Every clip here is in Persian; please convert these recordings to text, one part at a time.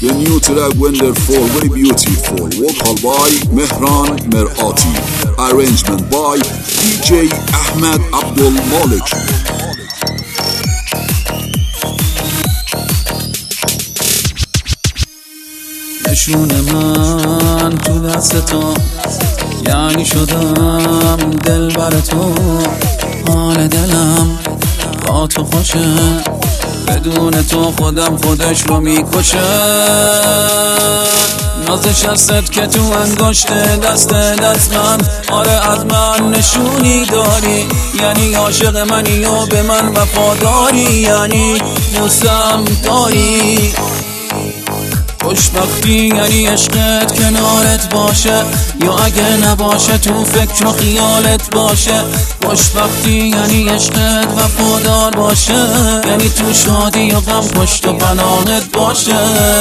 The new track Wonderful, very beautiful. Vocal by Mehran Merati. Arrangement by DJ Ahmed Abdul Malik. نشون من تو دست تو، یعنی شدم دل بر تو. حال دلم با تو خوشه، بدون تو خودم خودش رو میکشه. نازش هست که تو انگشت دست من، آره از من نشونی داری، یعنی عاشق منی و به من وفاداری، یعنی دوستم داری. خوشبختی یعنی عشقت کنارت باشه، یا اگه نباشه تو فکر و خیالت باشه. خوشبختی یعنی عشقت وفادار باشه، یعنی تو شادی و غم پشت و پناهت باشه.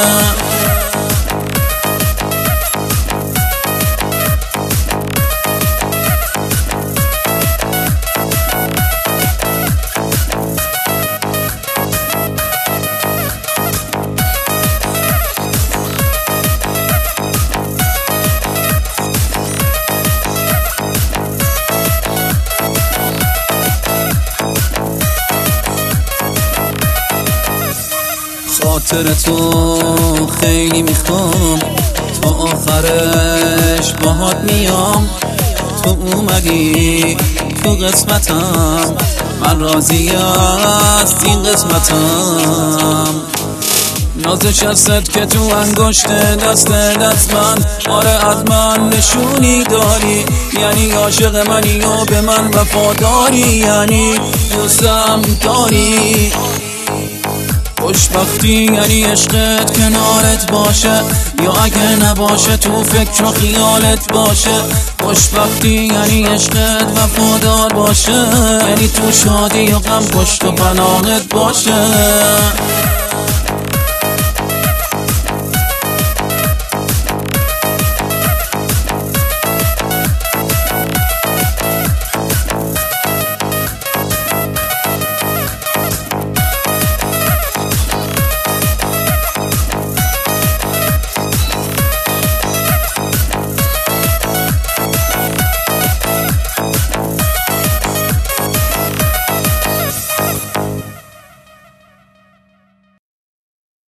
خاطر تو خیلی میخوام، تا آخرش باهات میام. تو اومدی تو قسمتم، من راضی از این قسمتم. نازش هست که تو انگشت دست من، آره از من نشونی داری، یعنی عاشق منی و به من وفاداری، یعنی دوستم داری. خوشبختی یعنی عشقت کنارت باشه، یا اگه نباشه تو فکر و خیالت باشه. خوشبختی یعنی عشقت وفادار باشه، یعنی تو شادی و غم پشت و پناهت باشه.